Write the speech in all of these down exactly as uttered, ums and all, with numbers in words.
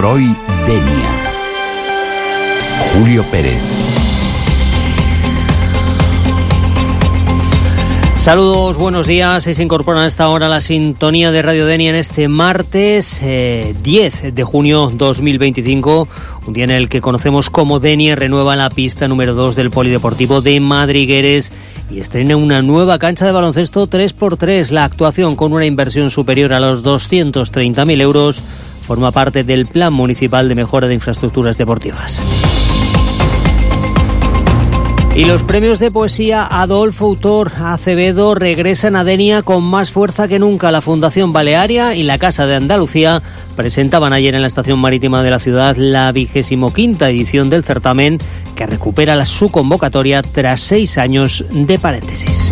hoy, Denia. Julio Pérez. Saludos, buenos días. Se incorporan a esta hora la sintonía de Radio Denia en este martes eh, diez de junio dos mil veinticinco, un día en el que conocemos cómo Denia renueva la pista número dos del Polideportivo de Madrigueres y estrena una nueva cancha de baloncesto tres por tres. La actuación, con una inversión superior a los doscientos treinta mil euros, forma parte del Plan Municipal de Mejora de Infraestructuras Deportivas. Y los premios de poesía Adolfo Autor Acevedo regresan a Denia con más fuerza que nunca. La Fundación Balearia y la Casa de Andalucía presentaban ayer en la estación marítima de la ciudad la vigésimo quinta edición del certamen, que recupera su convocatoria tras seis años de paréntesis.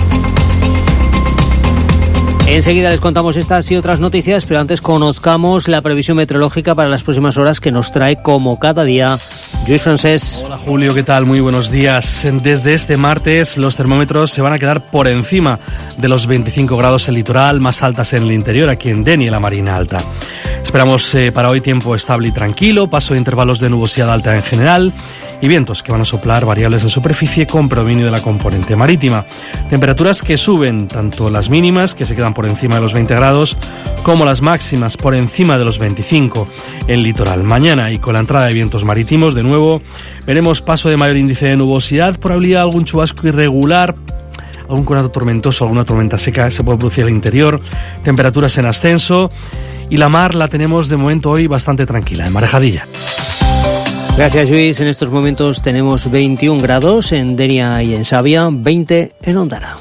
Enseguida les contamos estas y otras noticias, pero antes conozcamos la previsión meteorológica para las próximas horas que nos trae, como cada día, Lluís Francés. Hola Julio, ¿qué tal? Muy buenos días. Desde este martes los termómetros se van a quedar por encima de los veinticinco grados en el litoral, más altas en el interior, aquí en Denia y la Marina Alta. Esperamos eh, para hoy tiempo estable y tranquilo, paso de intervalos de nubosidad alta en general y vientos que van a soplar variables en superficie con predominio de la componente marítima. Temperaturas que suben, tanto las mínimas, que se quedan por encima de los veinte grados, como las máximas por encima de los veinticinco en litoral. Mañana, y con la entrada de vientos marítimos, de nuevo, veremos paso de mayor índice de nubosidad, probabilidad de algún chubasco irregular, algún conato tormentoso, alguna tormenta seca se puede producir al interior, temperaturas en ascenso, y la mar la tenemos de momento hoy bastante tranquila, en marejadilla. Gracias, Luis. En estos momentos tenemos veintiún grados en Denia y en Xàbia, veinte en Ondara.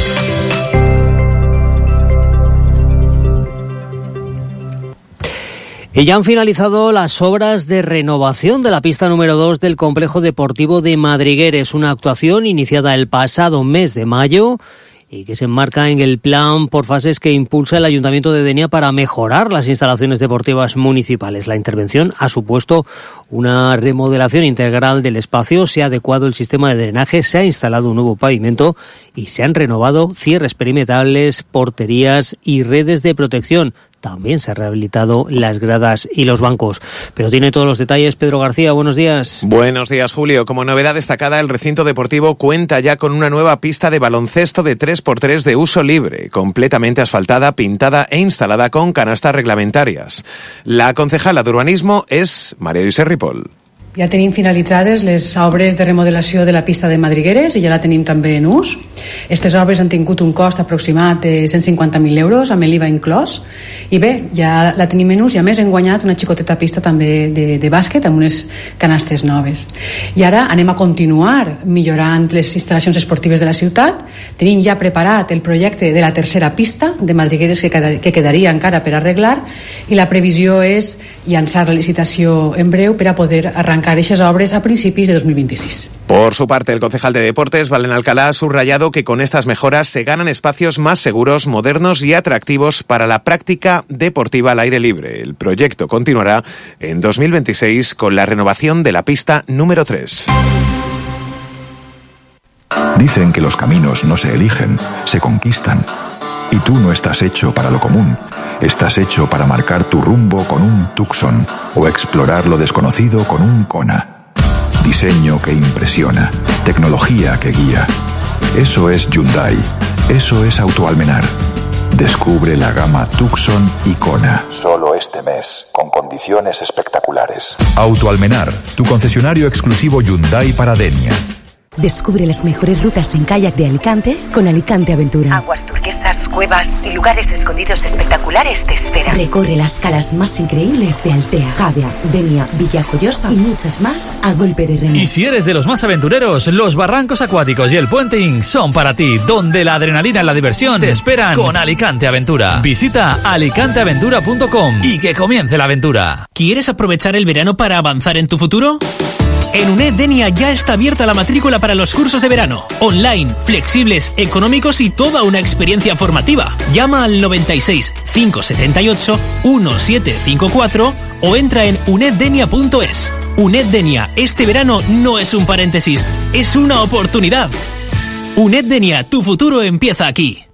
Y ya han finalizado las obras de renovación de la pista número dos del Complejo Deportivo de Madrigueres, una actuación iniciada el pasado mes de mayo y que se enmarca en el plan por fases que impulsa el Ayuntamiento de Denia para mejorar las instalaciones deportivas municipales. La intervención ha supuesto una remodelación integral del espacio, se ha adecuado el sistema de drenaje, se ha instalado un nuevo pavimento y se han renovado cierres perimetrales, porterías y redes de protección. También se han rehabilitado las gradas y los bancos. Pero tiene todos los detalles Pedro García. Buenos días. Buenos días, Julio. Como novedad destacada, el recinto deportivo cuenta ya con una nueva pista de baloncesto de tres por tres de uso libre, completamente asfaltada, pintada e instalada con canastas reglamentarias. La concejala de urbanismo es María José Ripoll. Ja tenim finalitzades les obres de remodelació de la pista de Madrigueres i ja la tenim també en ús. Aquestes obres han tingut un cost aproximat de cent cinquanta mil euros, amb l'I V A inclòs. I bé, ja la tenim en ús i a més hem guanyat una xicoteta pista també de, de bàsquet amb unes canastes noves. I ara anem a continuar millorant les instal·lacions esportives de la ciutat. Tenim ja preparat el projecte de la tercera pista de Madrigueres que, quedar, que quedaria encara per arreglar i la previsió és llançar la licitació en breu per a poder arrencar esas obras a principios de dos mil veintiséis. Por su parte, el concejal de Deportes, Valen Alcalá, ha subrayado que con estas mejoras se ganan espacios más seguros, modernos y atractivos para la práctica deportiva al aire libre. El proyecto continuará en dos mil veintiséis con la renovación de la pista número tres. Dicen que los caminos no se eligen, se conquistan. Y tú no estás hecho para lo común. Estás hecho para marcar tu rumbo con un Tucson o explorar lo desconocido con un Kona. Diseño que impresiona, tecnología que guía. Eso es Hyundai, eso es Autoalmenar. Descubre la gama Tucson y Kona. Solo este mes, con condiciones espectaculares. Autoalmenar, tu concesionario exclusivo Hyundai para Denia. Descubre las mejores rutas en kayak de Alicante con Alicante Aventura. Aguas turquesas, cuevas y lugares escondidos espectaculares te esperan. Recorre las calas más increíbles de Altea, Xàbia, Denia, Villajoyosa y muchas más a golpe de remo. Y si eres de los más aventureros, los barrancos acuáticos y el puenting son para ti, donde la adrenalina y la diversión te esperan con Alicante Aventura. Visita alicante aventura punto com y que comience la aventura. ¿Quieres aprovechar el verano para avanzar en tu futuro? En UNED Denia ya está abierta la matrícula para los cursos de verano. Online, flexibles, económicos y toda una experiencia formativa. Llama al noventa y seis, quinientos setenta y ocho, diecisiete cincuenta y cuatro o entra en uneddenia punto es. UNED Denia, este verano no es un paréntesis, es una oportunidad. UNED Denia, tu futuro empieza aquí.